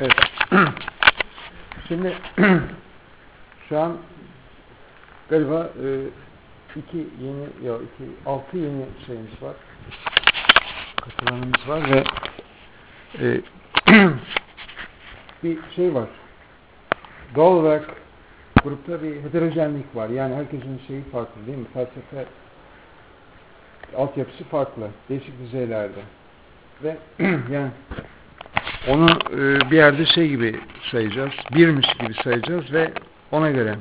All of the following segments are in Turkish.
Evet. Şimdi şu an galiba 6 yeni şeyimiz var. Katılanımız var ve bir şey var. Doğal olarak grupta bir heterojenlik var. Yani herkesin şeyi farklı değil mi? Felsefe altyapısı farklı. Değişik düzeylerde. Ve yani onu bir yerde şey gibi sayacağız. Birmiş gibi sayacağız ve ona göre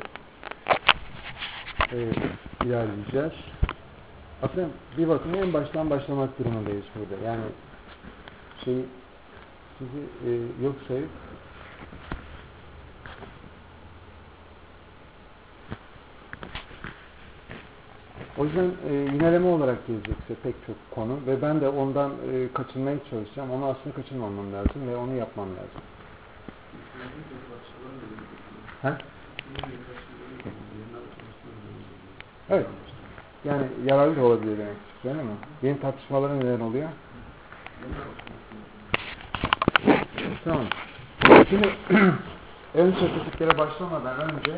ilerleyeceğiz. Aslında bir bakıma en baştan başlamak durumundayız burada. Yani sizi yok sayıp o yüzden yineleme olarak gelecekse pek çok konu ve ben de ondan kaçınmaya çalışacağım. Onu aslında kaçınmamam lazım ve onu yapmam lazım. Ha? Evet. Yani yararlı da olabilir demek istiyorum ama yeni tartışmalara neden oluyor. Tamam. Şimdi ön sözlüklere başlamadan önce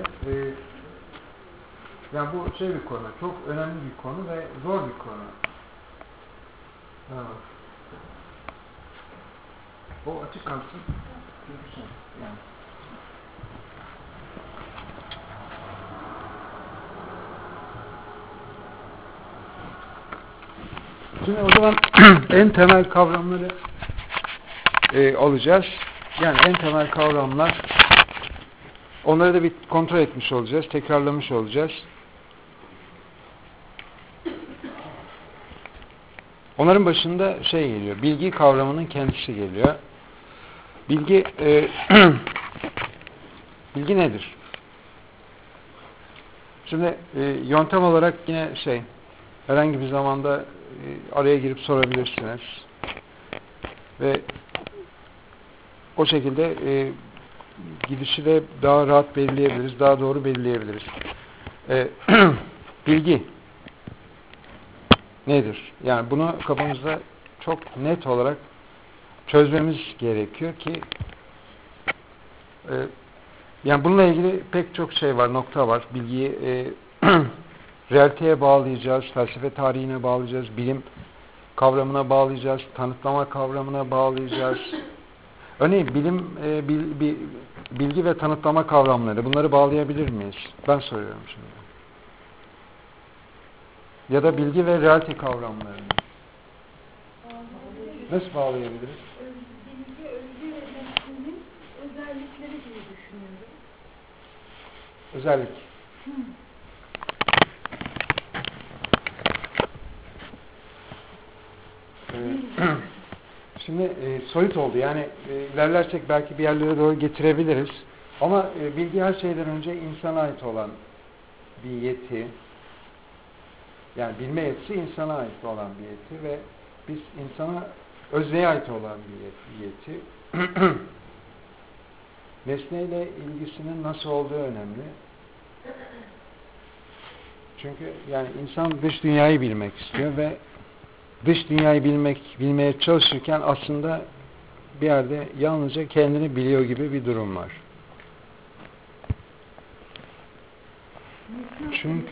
yani bu şey bir konu, çok önemli bir konu ve zor bir konu. Evet. O açık kalsın. Yani. Şimdi o zaman en temel kavramları alacağız. Yani en temel kavramlar, onları da bir kontrol etmiş olacağız, tekrarlamış olacağız. Onların başında şey geliyor, bilgi kavramının kendisi geliyor. Bilgi bilgi nedir? Şimdi yöntem olarak yine herhangi bir zamanda araya girip sorabilirsiniz. Ve o şekilde gidişi de daha rahat belirleyebiliriz, daha doğru belirleyebiliriz. Bilgi nedir? Yani bunu kafamızda çok net olarak çözmemiz gerekiyor ki yani bununla ilgili pek çok şey var, nokta var. Bilgiyi realiteye bağlayacağız, felsefe tarihine bağlayacağız, bilim kavramına bağlayacağız, tanıtlama kavramına bağlayacağız. Örneğin bilgi ve tanıtlama kavramları, bunları bağlayabilir miyiz? Ben soruyorum şimdi. Ya da bilgi ve realite kavramlarını. Nasıl bağlayabiliriz? Bilgi, özgü ve nesnenin özellikleri diye düşünüyorum. Özellik. Şimdi soyut oldu. Yani ilerlersek belki bir yerlere doğru getirebiliriz. Ama bilgi her şeyden önce insana ait olan bir yeti. Yani bilme yetisi insana ait olan bir yeti ve biz insana özneye ait olan bir yeti. Nesneyle ilgisinin nasıl olduğu önemli. Çünkü yani insan dış dünyayı bilmek istiyor ve dış dünyayı bilmeye çalışırken aslında bir yerde yalnızca kendini biliyor gibi bir durum var. Çünkü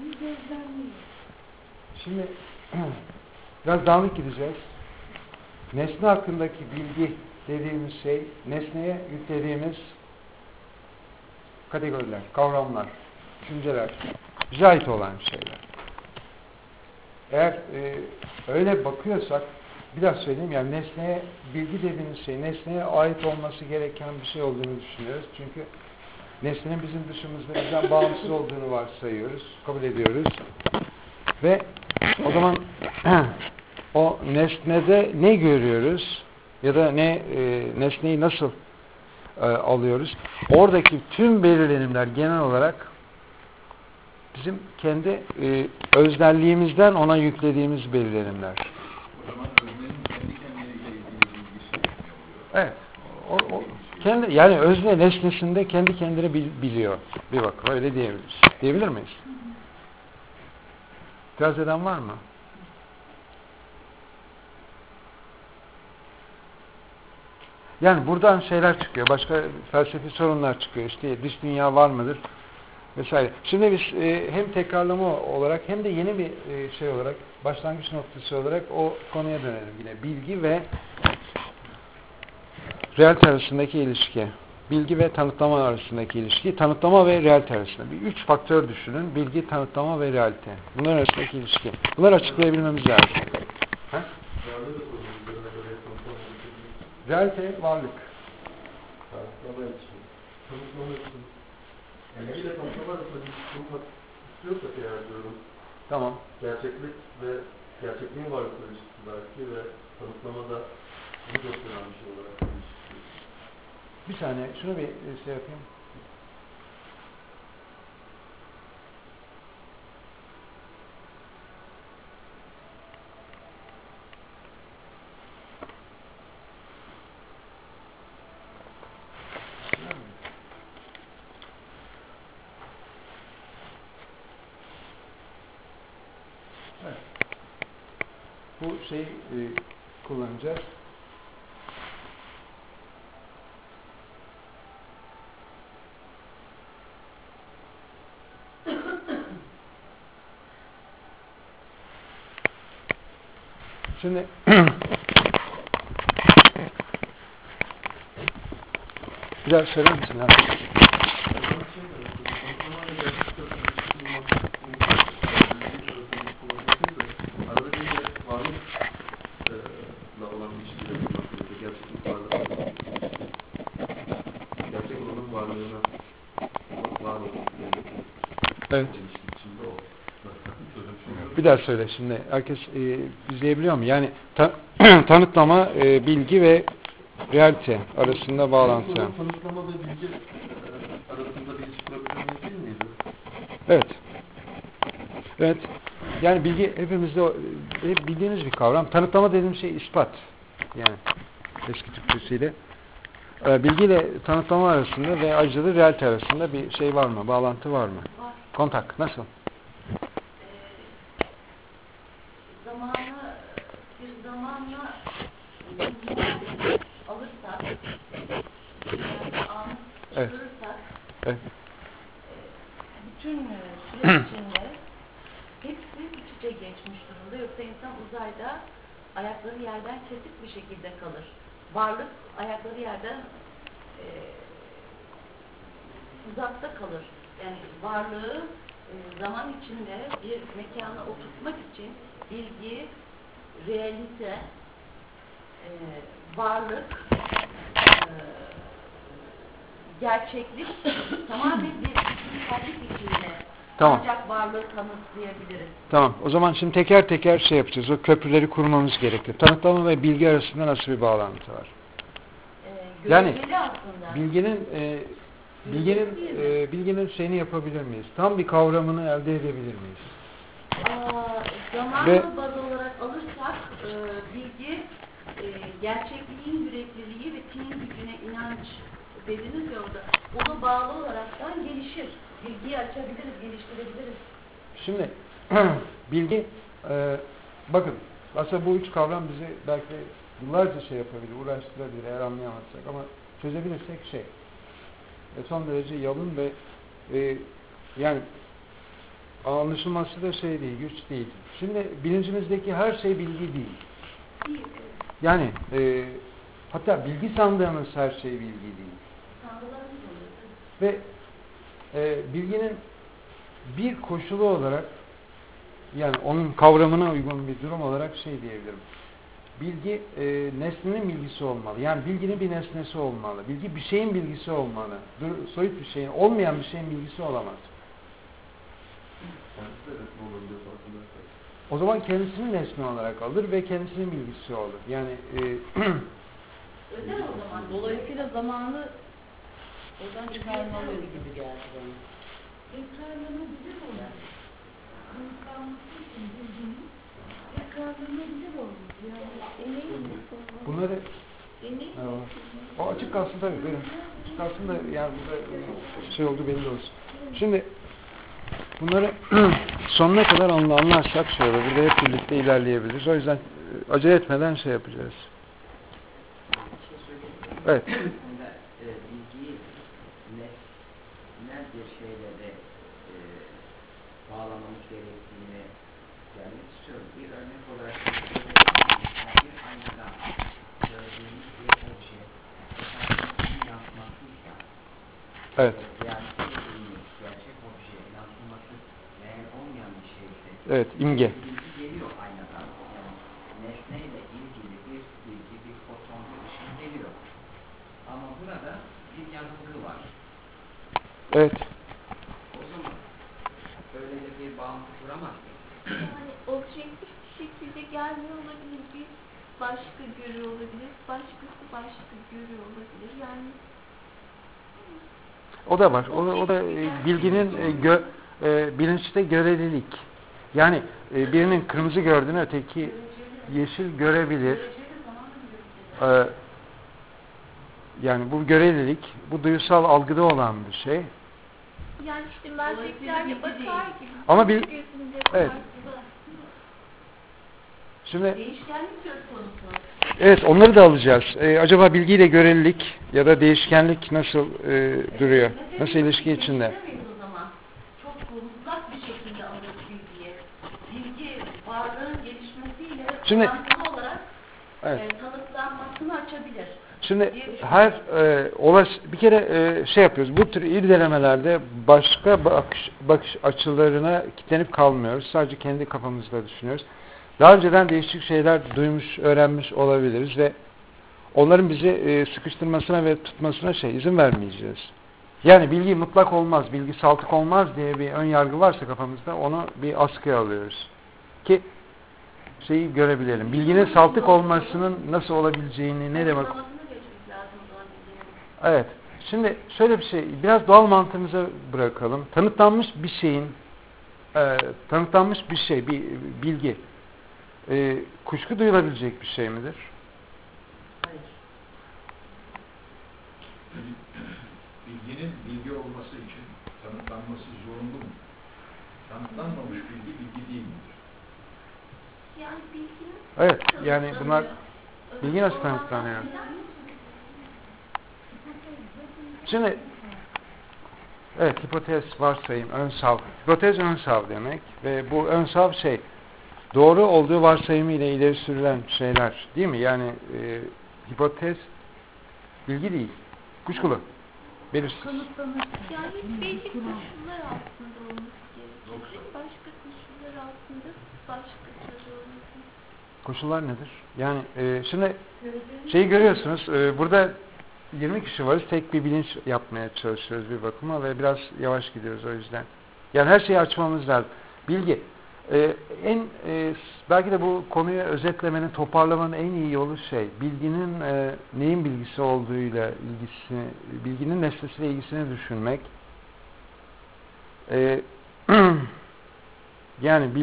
şimdi biraz dağınık gideceğiz. Nesne hakkındaki bilgi dediğimiz şey, nesneye yüklediğimiz kategoriler, kavramlar, düşünceler, bize ait olan şeyler. Eğer öyle bakıyorsak, bir daha söyleyeyim, yani nesneye bilgi dediğimiz şey, nesneye ait olması gereken bir şey olduğunu düşünüyoruz. Çünkü nesnenin bizim dışımızda bizden bağımsız olduğunu varsayıyoruz, kabul ediyoruz. Ve o zaman o nesnede ne görüyoruz ya da nesneyi nasıl alıyoruz? Oradaki tüm belirlenimler genel olarak bizim kendi öznelliğimizden ona yüklediğimiz belirlenimler. O zaman öznenin kendi kendiyle ilgili bilgisi ne oluyor? Evet. Yani özne nesnesinde kendi kendine biliyor. Bir bakıma öyle diyebiliriz. Diyebilir miyiz? İtiraz eden var mı? Yani buradan şeyler çıkıyor. Başka felsefi sorunlar çıkıyor. İşte dış dünya var mıdır? Vesaire. Şimdi biz hem tekrarlama olarak hem de yeni bir şey olarak başlangıç noktası olarak o konuya dönelim yine. Bilgi ve realite arasındaki ilişki. Bilgi ve tanıtlama arasındaki ilişki. Tanıtlama ve realite arasında. Bir üç faktör düşünün. Bilgi, tanıtlama ve realite. Bunlar arasındaki ilişki. Bunları açıklayabilmemiz lazım. Ha? Realite varlık. Tanıtlama için. Tanıtlama için. Yani bir de tanıtlama arasında bir kurmak istiyorsak eğer diyorum. Tamam. Gerçeklik ve gerçekliğin varlıkları ilişkisi belki ve tanıtlamada bunu gösteren bir şey olarak ilişkisi. Bir saniye. Şunu bir şey yapayım. Evet. Bu şeyi kullanacağız. Şimdi bir daha söyler misin abi? Arada bir de varlıkla olan ilişkiyle bulmak gerekiyor. Gerçeklik varlıkla olan ilişkisi. Gerçek olanın varlığına var olması gerekiyor. Evet. İlişki içinde o. Bir daha söyle şimdi. Herkes izleyebiliyor mu? Yani tanıtlama, bilgi ve realite arasında bağlantı. Tanıtlama ve bilgi arasında bir ilişki kurabilir değil miydi? Evet. Evet. Yani bilgi hepimizde hep bildiğiniz bir kavram. Tanıtlama dediğim şey ispat. Yani eski Türkçesiyle. Bilgiyle tanıtlama arasında ve ayrıca da realite arasında bir şey var mı? Bağlantı var mı? Var. Kontak. Nasıl? Zamanla alırsak, anı Evet. çıkarırsak, Evet. bütün süreç içinde hepsi iç içe geçmiş durumda. Yoksa insan uzayda ayakları yerden kesik bir şekilde kalır. Varlık ayakları yerden uzakta kalır. Yani varlığı zaman içinde bir mekana oturtmak için bilgi, realite, varlık, gerçeklik tamamen bir bütünsellik içinde Tamam. ancak varlığı kanıtlayabiliriz. Tamam. O zaman şimdi teker teker şey yapacağız. O köprüleri kurmamız gerekiyor. Tanıtlama ve bilgi arasında nasıl bir bağlantı var? Yani Göreceli aslında. bilginin şeyini yapabilir miyiz? Tam bir kavramını elde edebilir miyiz? Zamanı baz olarak alırsak bilgi gerçekliğin yürekliliği ve tinin gücüne inanç dediniz ya orada. Ona bağlı olaraktan gelişir. Bilgiyi açabiliriz, geliştirebiliriz. Şimdi bilgi bakın aslında bu üç kavram bizi belki yıllarca şey yapabilir, uğraştırabilir eğer anlayamazsak ama çözebilirsek son derece yalın ve yani anlaşılması da şey değil, güç değil. Şimdi bilincimizdeki her şey bilgi değil. Yani hatta bilgi sandığımız her şey bilgi değil. Ve bilginin bir koşulu olarak yani onun kavramına uygun bir durum olarak şey diyebilirim. Bilgi nesnenin bilgisi olmalı. Yani bilginin bir nesnesi olmalı. Bilgi bir şeyin bilgisi olmalı. Soyut bir şeyin, olmayan bir şeyin bilgisi olamaz. O zaman kendisini nesne olarak alır ve kendisinin bilgisi olur. Yani Özel o zaman. Dolayısıyla zamanı oradan çıkarmalıydı gibi geldi bana. Tekrarlanabilir olur. Kanıtlanması için bilginin tekrarlanabilir olur. Yani bunları deneyim. o açık kalsın tabii benim. Açık kalsın da yani burada şey oldu belli olsun. Şimdi bunları sonuna kadar anlarsak şöyle burada hep birlikte ilerleyebiliriz. O yüzden acele etmeden şey yapacağız. Evet. Aslında bilgiyi nesnel bir şeyle de bağlamamız gerektiğini söylemek istiyorum. Bir örnek olarak bir aynadan gördüğümüz bir obje bir yansımasıysa Evet. realite dediğimiz gerçek objeye yansıması reel olmayan bir şeyse Evet, imge. bilgi geliyor aynadan. Yani nesneyle ilgili bir bilgi, bir foton, bir ışın geliyor. Ama burada bir yanılgı var. Evet. O zaman böyle de bir bağıntı kuramaz mıyız? Yani objektif bir şekilde gelmiyor olabilir. Biz başka görüyor olabilir. Başkası başka görüyor olabilir. Yani O da var. O da bilginin bilinçte görelilik. Yani birinin kırmızı gördüğünü öteki yeşil görebilir. Yani bu görelilik, bu duysal algıda olan bir şey. yani işte merceklerle bakar gibi. Ama Gözünde evet. farklı. Şimdi Değişkenlik söz konusu. evet, onları da alacağız. Acaba bilgiyle görelilik ya da değişkenlik nasıl duruyor? Nasıl ilişki içinde? O zaman çok mutlak bir şekilde alır bilgiyi. Bilgi varlığın gelişmesiyle Şimdi orantılı olarak evet. Tanıtlanmasını açabilir. Şimdi her bir kere şey yapıyoruz. Bu tür irdelemelerde başka bakış açılarına kilitlenip kalmıyoruz. Sadece kendi kafamızda düşünüyoruz. Daha önceden değişik şeyler duymuş, öğrenmiş olabiliriz ve onların bizi sıkıştırmasına ve tutmasına izin vermeyeceğiz. Yani bilgi mutlak olmaz, bilgi saltık olmaz diye bir ön yargı varsa kafamızda onu bir askıya alıyoruz. Ki şeyi görebilelim. Bilginin saltık olmasının nasıl olabileceğini, ne demek? Evet. Şimdi şöyle bir şey, biraz doğal mantığımıza bırakalım. Tanıtlanmış bir şeyin, tanıtlanmış bir şey, bir bilgi, kuşku duyulabilecek bir şey midir? Hayır. Bilginin bilgi olması için tanıtlanması zorunlu mu? Tanıtlanmamış bilgi değil midir? Yani bilginin Evet, yani bunlar bilgi nasıl tanıtlanıyor? Şimdi evet, hipotez, varsayım, önsav. Hipotez önsav demek ve bu önsav doğru olduğu varsayımı ile ileri sürülen şeyler, değil mi? Yani hipotez bilgi değil, kuşkulu, belirsiz. yani belli koşullar altında olması gerekir. Başka koşullar altında başka türlü olması. Koşullar nedir? Yani şimdi şeyi görüyorsunuz, burada 20 kişi varız, tek bir bilinç yapmaya çalışıyoruz bir bakıma ve biraz yavaş gidiyoruz o yüzden. Yani her şeyi açmamız lazım. Bilgi. Belki de bu konuyu özetlemenin, toparlamanın en iyi yolu bilginin neyin bilgisi olduğuyla ilgisini, bilginin nesnesiyle ilgisini düşünmek. Yani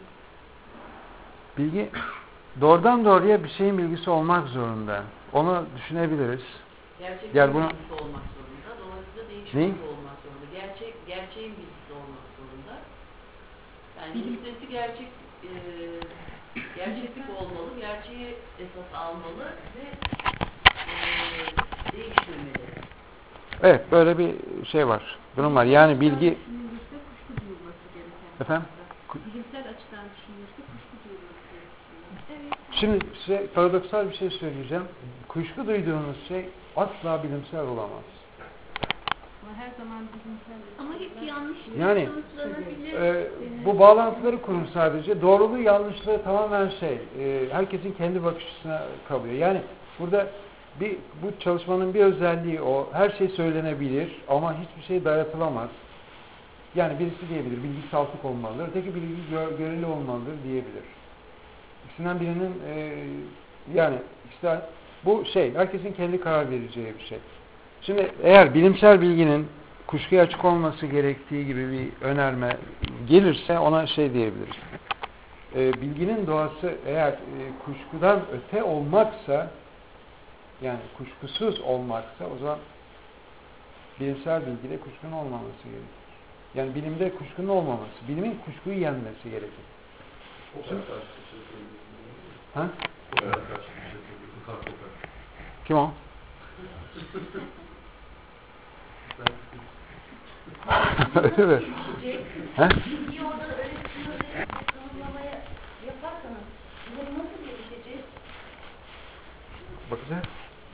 bilgi doğrudan doğruya bir şeyin bilgisi olmak zorunda. Onu düşünebiliriz. Gerçek Yani bunu bilgisi olmak zorunda. Dolayısıyla değişmez olmak zorunda. Gerçeğin bilgisi olmak zorunda. Yani nesnesi gerçeklik olmalı, gerçeği esas almalı ve değiştirmeli. evet, böyle bir şey var. Durum var. Yani bilgi Kuşku duyulması gereken. efendim? Bilimsel açıdan düşünülürse kuşku duyulması gerekiyor. Evet. Şimdi size paradoksal bir şey söyleyeceğim. Kuşku duyduğunuz şey asla bilimsel olamaz. Ama her zaman bilimsel. Ama hep yanlış Yani sonuçlanabilir. bu bağlantıları kurun sadece. Doğruluğu yanlışlığı tamamen herkesin kendi bakış açısına kalıyor. Yani burada bu çalışmanın bir özelliği o. Her şey söylenebilir ama hiçbir şey dayatılamaz. Yani birisi diyebilir, bilgi saltık olmalıdır. Öteki bilgi göreli olmalıdır diyebilir. İkisinden birinin yani işte bu herkesin kendi karar vereceği bir şey. Şimdi eğer bilimsel bilginin kuşkuya açık olması gerektiği gibi bir önerme gelirse ona diyebiliriz. Bilginin doğası eğer kuşkudan öte olmaksa, yani kuşkusuz olmaksa, o zaman bilimsel bilgide kuşkunun olmaması gerekir. Yani bilimde kuşkunun olmaması, bilimin kuşkuyu yenmesi gerekir. Ha? Kim o? Öyle mi? He? Bilgiyi orada öyle sınırlı tanımlamaya yaparsanız bunları nasıl gelişeceğiz? Bakacağız.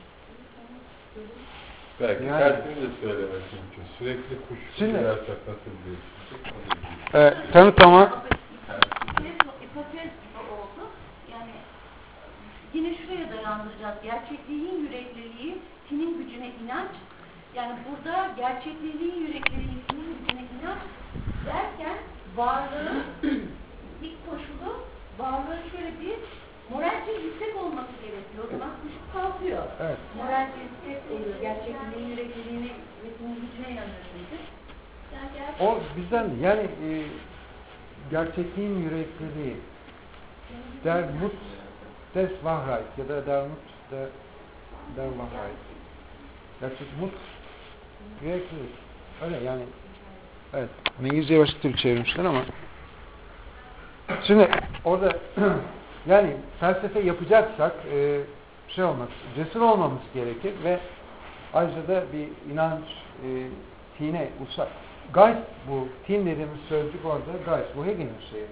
Belki Yani- tersini de söylemek mümkün. Sürekli kuşku Şimdi- duyarsak nasıl değişecek? Tanıtlama İpotes oldu. Yani yine şuraya dayandıracağız. Gerçekliğin yürekliliği, tinin gücüne inanç. Yani burada gerçekliğin yürekliliği, tinin gücüne inanç derken varlığın ilk koşulu, varlığın şöyle bir moralce yüksek olması gerekiyor. O zaman kuşku kalkıyor. Evet. Moralce yüksek oluyor. Gerçekliğin yürekliliğine ve tinin gücüne inanıyorsunuz. Yani o bizden yani gerçekliğin yürekliliği der Mut des Wahrheit ya da der Mut der Wahrheit. Gerçek Mut yüreklilik. Öyle yani. Evet. İngilizceye başka Türk çevirmişler ama şimdi orada yani felsefe yapacaksak şey olması, cesur olmamız gerekir ve ayrıca da bir inanç tine usak. Geist bu, tin dediğimiz sözcük orada Geist. Bu Hegel'in şeyi.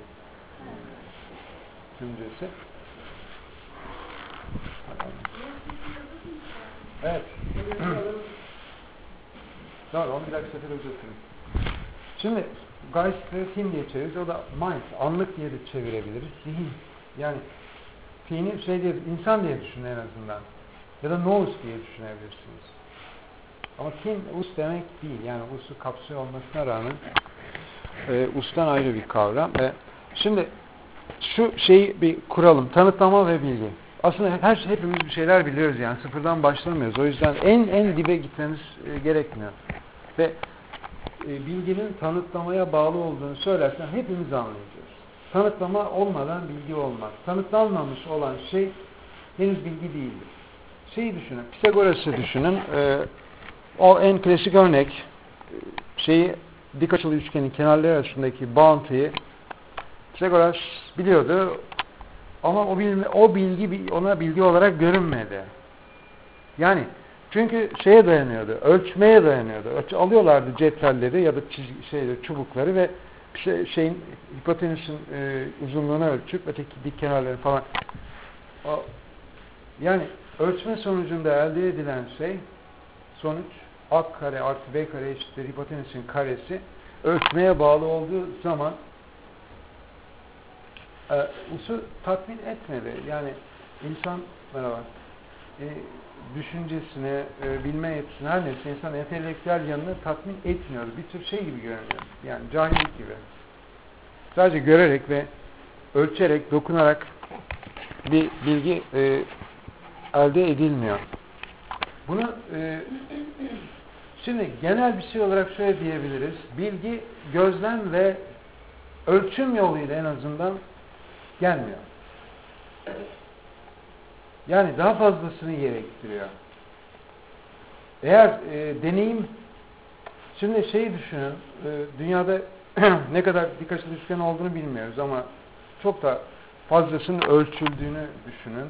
Cümlesi. Evet. Doğru, onu bir dakika sefer özetleyelim. Şimdi Geist'ı tin diye çeviririz. O da mind, anlık diye de çevirebiliriz. Zihin. Yani tini şey diye, insan diye düşünün en azından. Ya da nous diye düşünebilirsiniz. Ama tin, us demek değil. Yani us'u kapsıyor olmasına rağmen us'tan ayrı bir kavram. Şimdi şu şeyi bir kuralım. Tanıtlama ve bilgi. Aslında hepimiz bir şeyler biliyoruz yani. Sıfırdan başlamıyoruz. O yüzden en dibe gitmemiz gerekmiyor. Ve bilginin tanıtlamaya bağlı olduğunu söylersen hepimiz anlayacağız. Tanıtlama olmadan bilgi olmaz. Tanıtlanmamış olan şey henüz bilgi değildir. Şeyi düşünün. Pisagoras'ı düşünün. O en klasik örnek şeyi dik açılı üçgenin kenarları arasındaki bağıntıyı Pisagoras biliyordu ama o bilgi ona bilgi olarak görünmedi. Yani çünkü şeye dayanıyordu, ölçmeye dayanıyordu. Alıyorlardı cetvelleri ya da çubukları ve şeyin hipotenüsün uzunluğunu ölçüp öteki dik kenarları falan. Yani ölçme sonucunda elde edilen sonuç a kare artı b kare eşittir hipotenüsün karesi ölçmeye bağlı olduğu zaman usu tatmin etmedi. Yani insan düşüncesini, bilme yetisini her neyse insan entelektüel yanını tatmin etmiyor. Bir tür şey gibi görünüyor. Yani cahillik gibi. Sadece görerek ve ölçerek, dokunarak bir bilgi elde edilmiyor. Bunu şimdi genel bir şey olarak şöyle diyebiliriz. Bilgi gözlem ve ölçüm yoluyla en azından gelmiyor. Yani daha fazlasını gerektiriyor. Eğer deneyim, şimdi şeyi düşünün, dünyada ne kadar dik açılı üçgen olduğunu bilmiyoruz ama çok da fazlasının ölçüldüğünü düşünün.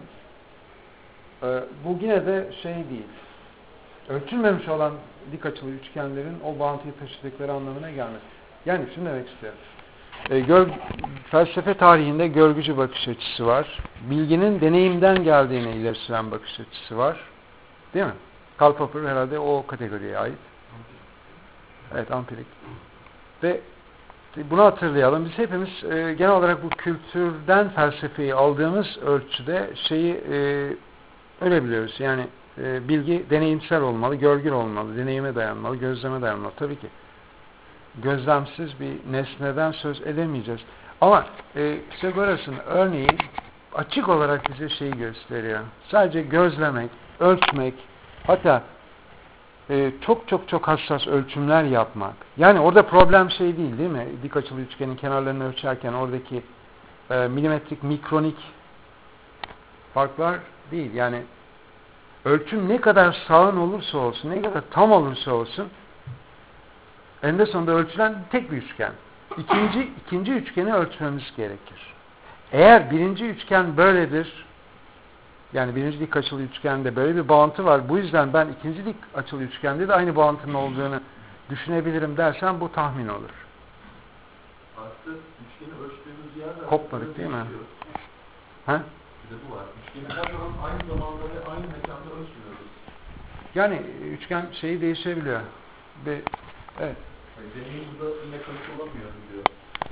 Bu yine de şey değil. Ölçülmemiş olan dik açılı üçgenlerin o bağıntıyı taşıdıkları anlamına gelmez. Yani şunu demek istiyorum. Felsefe tarihinde görgücü bakış açısı var. Bilginin deneyimden geldiğine ileri süren bakış açısı var. Değil mi? Karl Popper herhalde o kategoriye ait. Evet, ampirik. Ve bunu hatırlayalım. Biz hepimiz genel olarak bu kültürden felsefeyi aldığımız ölçüde şeyi öyle biliyoruz. Yani bilgi deneyimsel olmalı, görgül olmalı, deneyime dayanmalı, gözleme dayanmalı. Tabii ki gözlemsiz bir nesneden söz edemeyeceğiz. Ama Pisagoras'ın örneği açık olarak bize şeyi gösteriyor. Sadece gözlemek, ölçmek, hatta çok hassas ölçümler yapmak. Yani orada problem şey değil mi? Dik açılı üçgenin kenarlarını ölçerken oradaki milimetrik, mikronik farklar değil. Yani ölçüm ne kadar sağın olursa olsun, ne kadar tam olursa olsun eninde sonunda ölçülen tek bir üçgen. İkinci üçgeni ölçmemiz gerekir. Eğer birinci üçgen böyledir, Yani birinci dik açılı üçgende böyle bir bağıntı var. Bu yüzden ben ikinci dik açılı üçgende de aynı bağıntının olduğunu düşünebilirim dersen bu tahmin olur. Artı üçgeni ölçtüğümüz yerden Kopmadık değil mi? değişiyor. Ha? Bir de bu var. Üçgeni her zaman aynı zamanda ve aynı mekanda ölçmüyoruz. Yani üçgen şeyi değişebiliyor. Evet. Yani deneyim burada mekanik olamıyor diyor.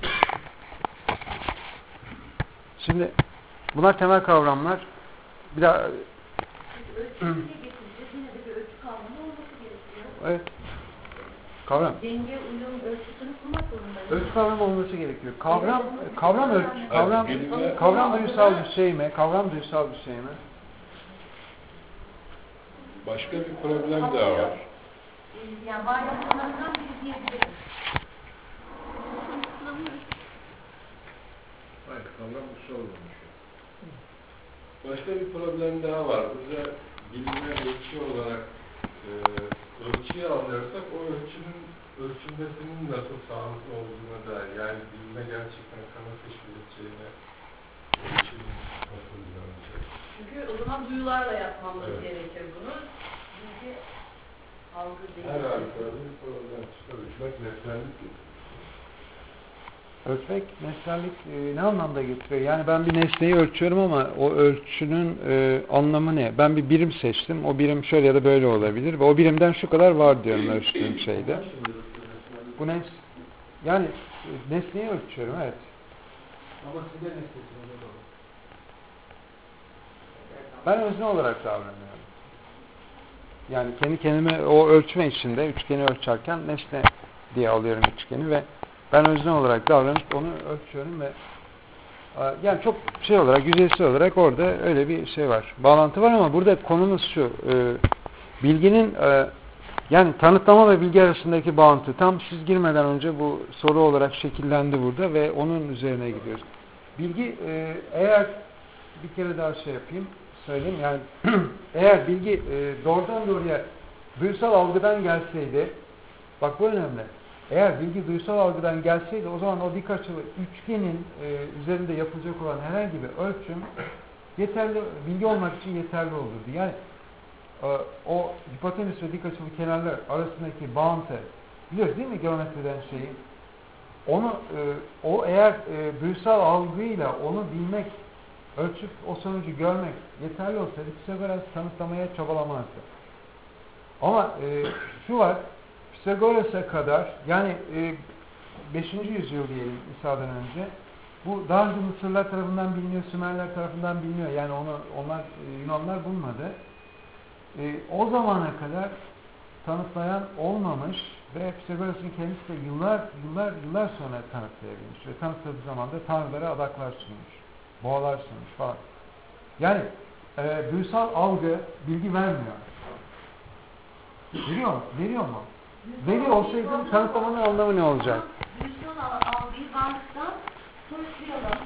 Şimdi bunlar temel kavramlar. Bir daha Ölçüyü getireceğiz. Yine de bir ölçü kavramı olması gerekiyor. evet. Kavram. Denge, uyum ölçüsünü kurmak zorundayız. Ölçü kavramı olması gerekiyor. Evet, Kavram duysal bir şey mi? Kavram duysal bir şey mi? Başka bir problem daha var. Yani varyasyonlarından biri diyebiliriz. Hayır, kavram usul olmuş. Başka bir problem daha var. Bize bilime ölçü olarak ölçüyü alıyorsak o ölçünün ölçülmesinin nasıl sağlıklı olduğuna dair, yani bilime gerçekten kanıt teşkil edeceğine ölçünün nasıl izlenecek. Çünkü o zaman duyularla yapmamız gerekir bunu. Bilgi algı değil. Her halükarda bir problem çıkar. Ölçmek nesnellik getiriyor. Ölçmek nesnellik ne anlamda getiriyor? Yani ben bir nesneyi ölçüyorum ama o ölçünün anlamı ne? Ben bir birim seçtim. O birim şöyle ya da böyle olabilir ve o birimden şu kadar var diyorum ölçtüğüm şeyde. Bu yani nesneyi ölçüyorum, evet. Ama size nesnesiniz o zaman. Ben özne olarak davranıyorum. Yani kendi kendime o ölçme içinde üçgeni ölçerken nesne diye alıyorum üçgeni ve ben özne olarak davranıp onu ölçüyorum ve yani çok şey olarak, yüzeysel olarak orada öyle bir şey var. Bağlantı var ama burada konumuz şu. Bilginin yani tanıtlama ve bilgi arasındaki bağıntı tam siz girmeden önce bu soru olarak şekillendi burada ve onun üzerine gidiyoruz. Bilgi eğer bir kere daha şey yapayım, söyleyeyim yani eğer bilgi doğrudan doğruya duysal algıdan gelseydi, bak bu önemli. Eğer bilgi duysal algıdan gelseydi o zaman o dik açılı üçgenin üzerinde yapılacak olan herhangi bir ölçüm yeterli, bilgi olmak için yeterli olurdu. Yani o hipotenüs ve dik açılı kenarlar arasındaki bağıntı biliyoruz değil mi geometriden şeyi? Onu o eğer duysal algıyla onu bilmek, ölçüp o sonucu görmek yeterli olsaydı Pisagoras'ı tanıtlamaya çabalamazdı. Ama şu var, Pisagoras'a kadar yani 5. yüzyıl diyelim İsa'dan önce bu daha önce Mısırlar tarafından biliniyor, Sümerler tarafından biliniyor. Yani onlar Yunanlar bulmadı. O zamana kadar tanıtlayan olmamış ve Pisagoras'ın kendisi de yıllar sonra tanıtlayabilmiş ve tanıtladığı zaman da tanrılara adaklar sunmuş, boğalar sunmuş falan. Yani duysal algı bilgi vermiyor. Veriyor mu? Veriyor olsaydı tanıtlamanın anlamı ne olacak? Duysal algıyı varlıktan soyutlayalım.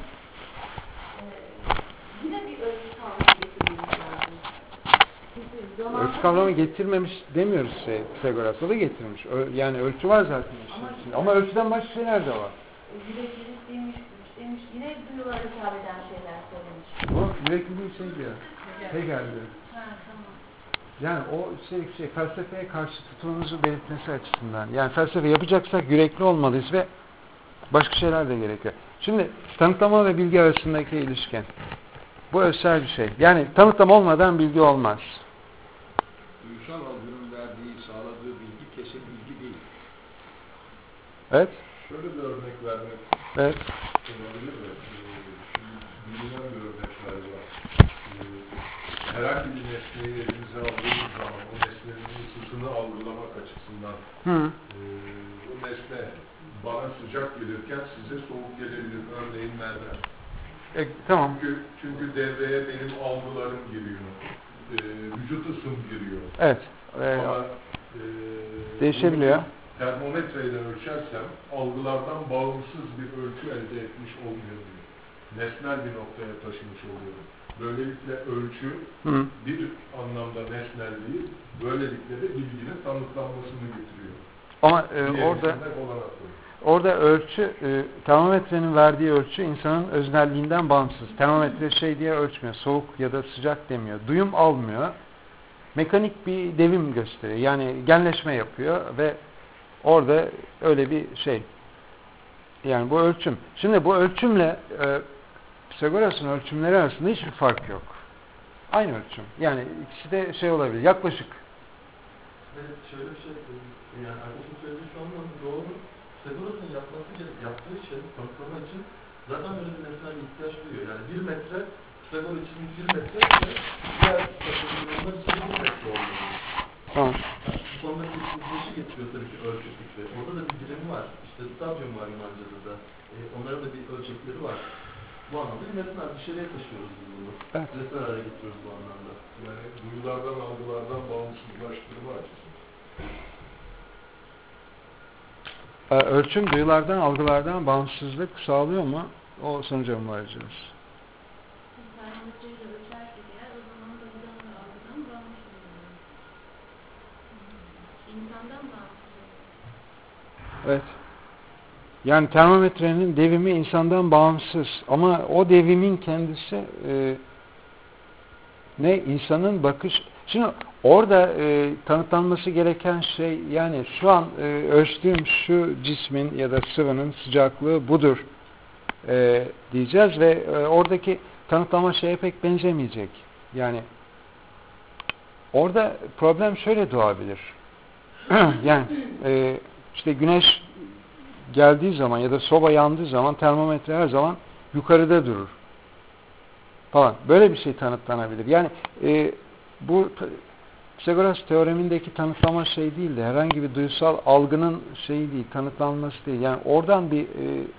Yine bir ölçü kavramı getirmemiz lazım. Ölçü kavramı getirmemiş demiyoruz Pisagoras'ta da getirmiş. Yani ölçü var zaten işin. Ama ölçüden başka şeyler de var. Yüreklilik demiş, güç demiş, yine duyulara hitap eden şeyler söylemiş. Bu yürekliliği şey diyor. Hegel diyor. Ha, tamam. Yani o felsefeye karşı tutumumuzu belirtmesi açısından. Yani felsefe yapacaksak yürekli olmalıyız ve başka şeyler de gerekiyor. Şimdi tanıtlama ve bilgi arasındaki ilişki. Bu özel bir şey. Yani tanıtlama olmadan bilgi olmaz. Duygusal algının verdiği, sağladığı bilgi kesin bilgi değil. Evet. Şöyle bir örnek vermek Evet. olabilir mi? Şimdi bilinen bir örnekler var. Herhangi bir nesneyi elinize aldığınız zaman o nesnenin ısısını algılamak açısından o nesne bana sıcak gelirken size soğuk gelebilir. Örneğin mermer. Tamam. Çünkü devreye benim algılarım giriyor. Vücut ısım giriyor. Evet. Ama değişebiliyor. Termometreyle ölçersem algılardan bağımsız bir ölçü elde etmiş olmuyorum. Nesnel bir noktaya taşımış oluyorum. Böylelikle ölçü bir anlamda nesnelliği, böylelikle de bilginin tanıtlanmasını getiriyor. Ama orada orada ölçü, termometrenin verdiği ölçü insanın öznelliğinden bağımsız. Termometre şey diye ölçmüyor, soğuk ya da sıcak demiyor, duyum almıyor. Mekanik bir devim gösteriyor, yani genleşme yapıyor ve orada öyle bir şey. Yani bu ölçüm. Şimdi bu ölçümle Pisagoras'ın ölçümleri arasında hiçbir fark yok. Aynı ölçüm. Yani ikisi de şey olabilir, yaklaşık. Ve şöyle bir şey, yani arkadaşın söylediği şu anlamda doğru. Pisagoras'ın yaptığı şey, kanıtlama için zaten böyle bir nesnel bir ihtiyaç duyuyor. Yani 1 metre, Pisagor için 1 metre ise diğer takımlarında için 1 metre olmalı. Tamam. Bu konuda bir ilginçleşi getiriyor tabii ki ölçü fikri. Orada da bir birim var. İşte stadyum var Yunanca'da da. Onların da bir ölçekleri var. Bu anlamda bir nesnel dışarıya taşıyoruz biz bunu. Evet. Nesnel hale getiriyoruz bu anlamda. Yani duyulardan, algılardan bağımsızlaştırma açısından. Ölçüm duyulardan, algılardan bağımsızlık sağlıyor mu? O sonuca mı varacağız? Termometreyle ölçersek eğer o zaman duyudan ve algıdan bağımsız oluyor. İnsandan bağımsız oluyor. Evet. Yani termometrenin devimi insandan bağımsız. Ama o devimin kendisi ne? İnsanın bakış... Şimdi orada tanıtlanması gereken şey, yani şu an ölçtüğüm şu cismin ya da sıvının sıcaklığı budur diyeceğiz ve oradaki tanıtlama şeye pek benzemeyecek. Yani orada problem şöyle doğabilir. Yani işte güneş geldiği zaman ya da soba yandığı zaman termometre her zaman yukarıda durur falan. Böyle bir şey tanıtlanabilir. Yani bu Pisagoras teoremindeki tanıtlama şey değil de herhangi bir duysal algının şeyi değil, tanıtlanması değil. Yani oradan bir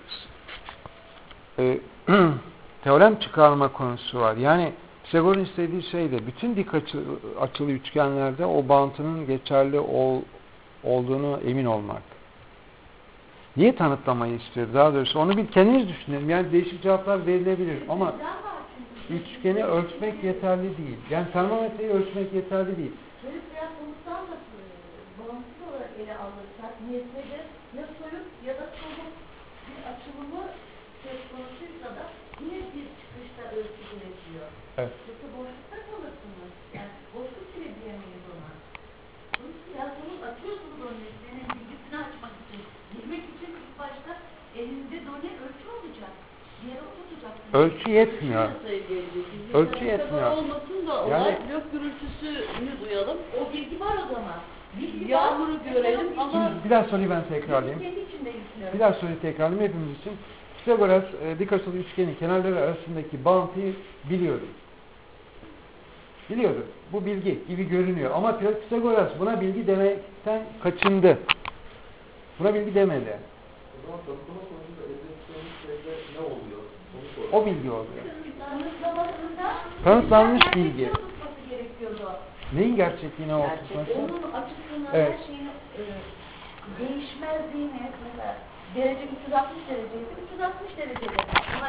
teorem çıkarma konusu var. Yani Pisagor'un istediği şey de bütün dik açılı üçgenlerde o bağıntının geçerli olduğunu emin olmak. Niye tanıtlamayı istiyor? Daha doğrusu onu bir kendiniz düşünelim. Yani değişik cevaplar verilebilir ama üçgeni ölçmek yeterli değil. Yani termometreyi ölçmek yeterli değil. Soyut veya somuttan da bağımsız olarak ele alırsak nesnede ya soyut ya da somut bir açılımı söz konusuysa da yine bir çıkışta ölçü gerekiyor. Evet. Yoksa boşlukta kalırsınız. Yani boşluk bile diyemeyiz ona. Dolayısıyla somut açıyorsunuz o nesnenin bilgisini açmak için. Bilmek için ilk başta elinizde done ölçü olacak. Bir yere oturtacaksınız. Ölçü yetmiyor. Ölçü yetmiyor. Olmasın da Yani- olay blok gürültüsünü duyalım. O bilgi var o zaman. Bilgi Yağmuru var. görelim ama Şimdi bir daha soruyu ben tekrarlayayım. Kendi içinde yüklüyorum. Bir daha soruyu tekrarlayayım hepimiz için. Pisagoras dik açılı üçgenin kenarları arasındaki bağıntıyı biliyordu. Biliyordu. Bu bilgi gibi görünüyor. Ama Pisagoras buna bilgi demekten kaçındı. Buna bilgi demedi. O zaman tanıtlama sonucunda elde ettiğimiz şeyde ne oluyor? Onu soralım. O bilgi oluyor. Tanıtlamasında Kanıtlanmış gerçekliği bilgi. tutması gerekiyordu. Neyin gerçekliğine oturtması? Onun açısından Evet. her şeyin değişmezliğini mesela derece 360 dereceydi, 360 derecede. Ama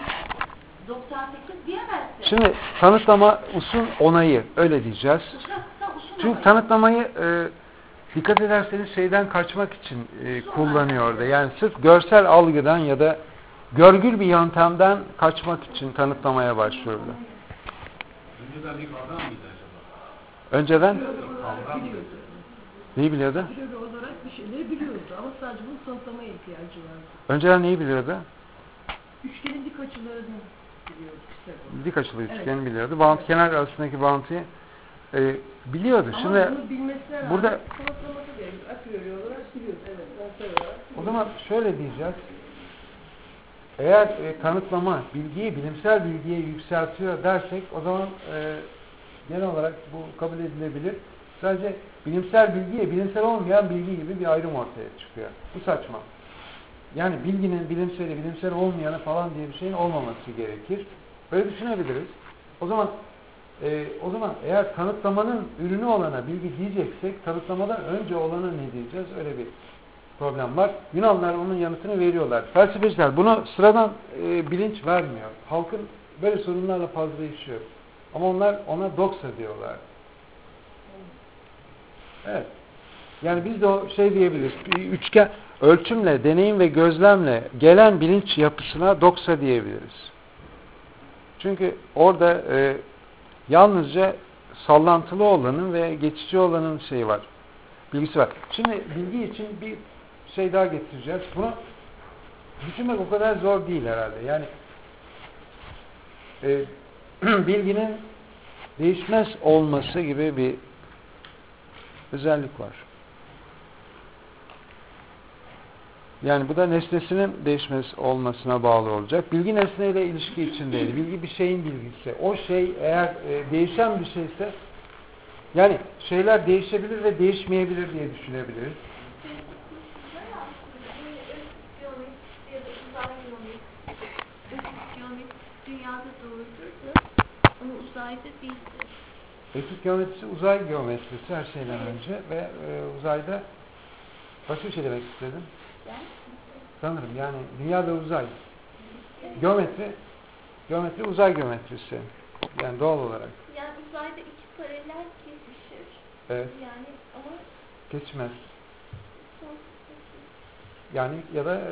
298 diyemezsin. Şimdi tanıtlama usul onayı öyle diyeceğiz. Çünkü tanıtlamayı dikkat ederseniz şeyden kaçmak için kullanıyor orada. Yani sırf görsel algıdan ya da görgül bir yöntemden kaçmak için tanıtlamaya başlıyorlar. Önceden bir kavram mıydı acaba? Önceden Kavram mıydı? neyi biliyordu? Filolog olarak bir şeyleri biliyordu ama sadece bunun tanıtlamaya ihtiyacı vardı. Önceden neyi biliyordu? Üçgenin dik açılarını biliyordu Pisagor. Dik açılı üçgeni biliyordu. Bağıntı kenar arasındaki bağıntıyı biliyordu. Ama Şimdi bunu bilmesine rağmen burada kanıtlaması gerekiyor. A priori olarak biliyordu. Evet, ben olarak o zaman şöyle diyeceğiz. Eğer tanıtlama bilgiyi bilimsel bilgiye yükseltiyor dersek o zaman genel olarak bu kabul edilebilir. Sadece bilimsel bilgiye bilimsel olmayan bilgi gibi bir ayrım ortaya çıkıyor. Bu saçma. Yani bilginin bilimseli, bilimsel olmayanı falan diye bir şeyin olmaması gerekir. Böyle düşünebiliriz. O zaman eğer tanıtlamanın ürünü olana bilgi diyeceksek tanıtlamadan önce olana ne diyeceğiz? Öyle bir problem var. Yunanlılar onun yanıtını veriyorlar. Felsefeciler bunu sıradan bilinç vermiyor. Halkın böyle sorunlarla fazla işiyor. Ama onlar ona doksa diyorlar. Evet. Yani biz de o şey diyebiliriz. Bir üçgen, ölçümle, deneyim ve gözlemle gelen bilinç yapısına doksa diyebiliriz. Çünkü orada yalnızca sallantılı olanın ve geçici olanın şeyi var, bilgisi var. Şimdi bilgi için bir şey daha getireceğiz. Bunu düşünmek o kadar zor değil herhalde. Yani bilginin değişmez olması gibi bir özellik var. Yani bu da nesnesinin değişmez olmasına bağlı olacak. Bilgi nesneyle ilişki içindeydi. Bilgi bir şeyin bilgisi. O şey eğer değişen bir şeyse, yani şeyler değişebilir ve değişmeyebilir diye düşünebiliriz. Dünyada doğrudur ama uzayda değildir. Etüt geometrisi uzay geometrisi her şeyden önce ve uzayda başka bir şey demek istedim. Sanırım yani dünya ve uzay. Geometri uzay geometrisi. Yani doğal olarak. Yani uzayda iki paralel kesişir. Evet. Yani ama Kesmez. Yani ya da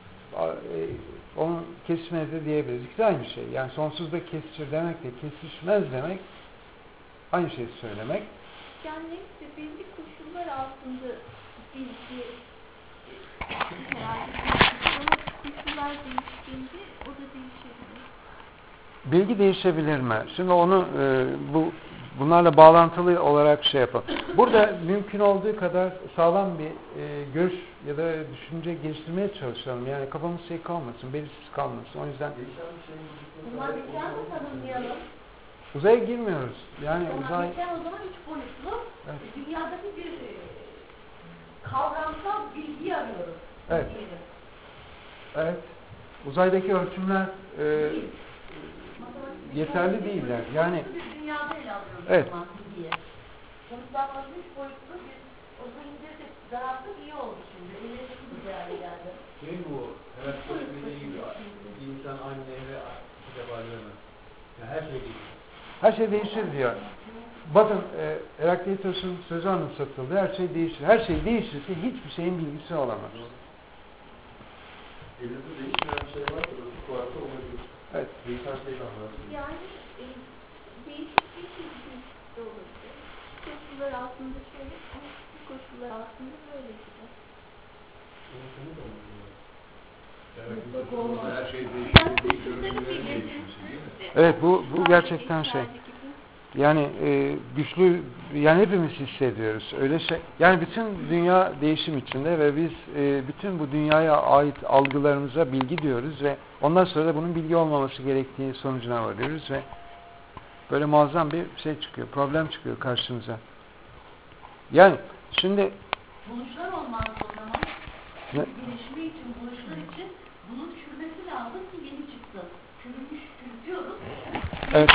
onun kesmez de diyebiliriz. İkisi aynı şey. Yani sonsuzda kesişir demekle kesişmez demek aynı şeyi söylemek. yani neyse belli koşullar altında bilgi herhalde koşullar değiştiğinde o da değişebilir. Bilgi değişebilir mi? Şimdi onu bunlarla bağlantılı olarak şey yapalım. Burada mümkün olduğu kadar sağlam bir görüş ya da düşünce geliştirmeye çalışalım. Yani kafamız şey kalmasın, belirsiz kalmasın. O yüzden Bunlar bizden mi tanımlayalım? uzaya girmiyoruz. Yani uzay... Bizden o zaman üç boyutlu. Evet. Dünyadaki bir kavramsal bilgi arıyoruz. Evet. Diyelim. Evet. Uzaydaki ölçümler Değil. yeterli değiller. Yani Bir dünyada ele alıyoruz evet. o zaman bilgiyi. Sonuçlanması üç boyutlu bir o zaman indirdik. Zararlı iyi oldu şimdi. Eleştirdi güzel hale geldi. Şey bu, hemen söylediği gibi bir insan aynı eve iki defa görmez. Yani her şey değil. Her şey değişir diyor. Bakın Herakleitos'un sözü anımsatıldı. Her şey değişir. Her şey değişirse hiçbir şeyin bilgisi olamaz. Elinizde değişmeyen bir şey varsa da bu varsa ona göre. Evet. Değişen şeyden var. Yani değişik bir bilgi de olabilir. Koşullar altında şöyle ama bu koşullar altında böyle gider. Her şey Yani değişiyor. koşulların bir gezintisi. Evet, bu gerçekten şey. Yani güçlü, yani hepimiz hissediyoruz. Öyle şey. Yani bütün dünya değişim içinde ve biz bütün bu dünyaya ait algılarımıza bilgi diyoruz ve ondan sonra da bunun bilgi olmaması gerektiği sonucuna varıyoruz ve böyle muazzam bir şey çıkıyor, problem çıkıyor karşımıza. Yani şimdi Buluşlar olmaz o zaman. Ne? Gelişme için, buluşlar için bunun çürümesi lazım ki yeni çıksın. Çürümüş, çürütüyoruz. Evet.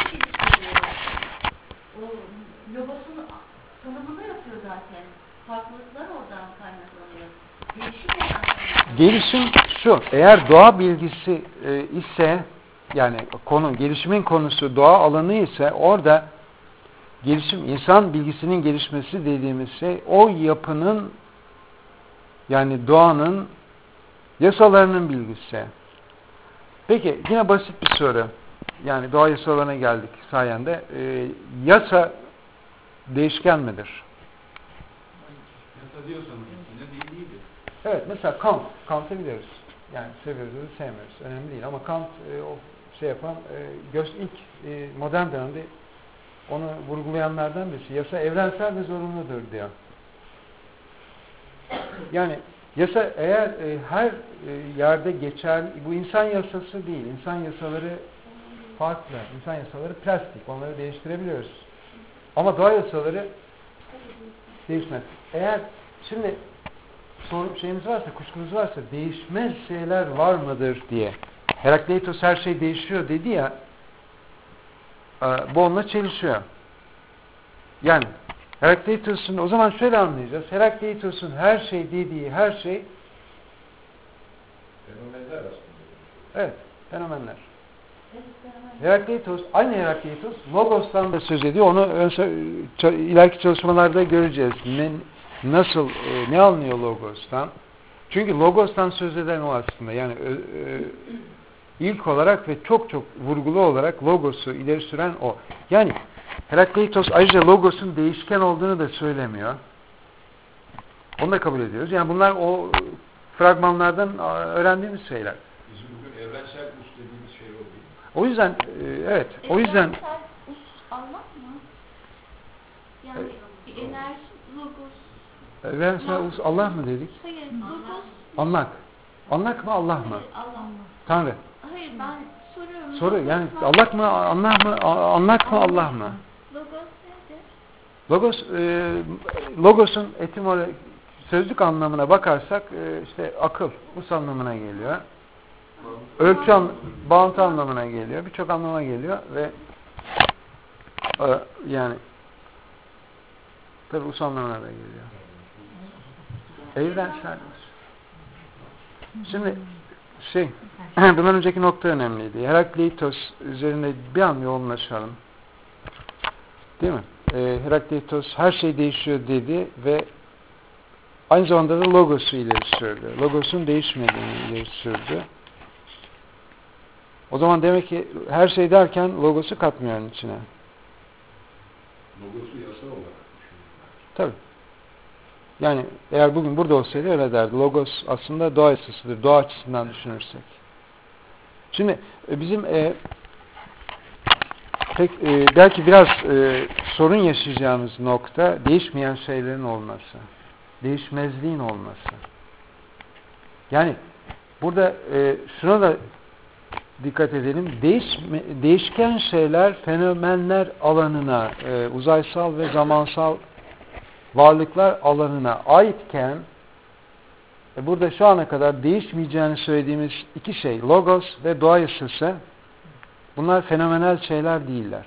O logosun tanımını yapıyor zaten. Farklılıklar oradan kaynaklanıyor. Gelişim gelişim şu, eğer doğa bilgisi ise, yani gelişimin konusu doğa alanı ise orada gelişim, insan bilgisinin gelişmesi dediğimiz şey o yapının, yani doğanın yasalarının bilgisi. Peki yine basit bir soru. Yani doğa yasalarına geldik sayende. Yasa değişken midir? Yasa diyorsanız yine değildi. Evet, mesela Kant'ı biliyoruz. Yani seviyoruz ya da sevmiyoruz. Önemli değil ama Kant o şey yapan ilk modern dönemde onu vurgulayanlardan birisi. Yasa evrensel ve zorunludur diyor. Yani yasa eğer her yerde geçer, bu insan yasası değil. İnsan yasaları farklı. İnsan yasaları plastik. Onları değiştirebiliyoruz. Ama doğa yasaları değişmez. Eğer şimdi şeyimiz varsa, kuşkunuz varsa değişmez şeyler var mıdır diye. Herakleitos her şey değişiyor dedi ya, bu onunla çelişiyor. Yani Herakleitos'un, o zaman şöyle anlayacağız. Herakleitos'un her şey dediği her şey Fenomenler aslında. evet, fenomenler. Herakleitos, aynı Herakleitos Logos'tan da söz ediyor. Onu ileriki çalışmalarda göreceğiz. Ne anlıyor Logos'tan? Çünkü logostan söz eden o aslında. Yani ilk olarak ve çok çok vurgulu olarak logosu ileri süren o. Yani Herakleitos ayrıca logosun değişken olduğunu da söylemiyor. Onu da kabul ediyoruz. Yani bunlar o fragmanlardan öğrendiğimiz şeyler. Bizim bugün evrensel us dediğimiz şey o değil. O yüzden evet. O yüzden Evrensel us Allah mı? Yani enerji, logos. evrensel us Allah mı dedik? Hayır, logos. Anlak. Anlak mı Allah mı? Hayır, Allah mı? Tanrı. Hayır, ben soruyorum. Soru Logos yani mu? Allah mı? Anlak mı? Anlak mı? Allah mı? Logos nedir? Logos logosun etimolojik sözlük anlamına bakarsak işte akıl, us anlamına geliyor. Ölçü bağıntı anlamına geliyor. Birçok anlama geliyor ve yani tabi us anlamına da geliyor. Evrensel. Şimdi bundan önceki nokta önemliydi. Herakleitos üzerinde bir an yoğunlaşalım. Değil mi? Herakleitos her şey değişiyor dedi ve aynı zamanda da logosu ileri sürdü. Logosun değişmediğini ileri sürdü. O zaman demek ki her şey derken logosu katmıyor onun içine. Logosu yasal olarak düşünüyorum. Tabii. Yani eğer bugün burada olsaydı öyle derdi. Logos aslında doğa yasasıdır. Doğa açısından düşünürsek. Şimdi bizim belki biraz sorun yaşayacağımız nokta değişmeyen şeylerin olması. Değişmezliğin olması. Yani burada şuna da dikkat edelim. Değişken şeyler fenomenler alanına, uzaysal ve zamansal varlıklar alanına aitken burada şu ana kadar değişmeyeceğini söylediğimiz iki şey, logos ve doğa yasası, bunlar fenomenal şeyler değiller.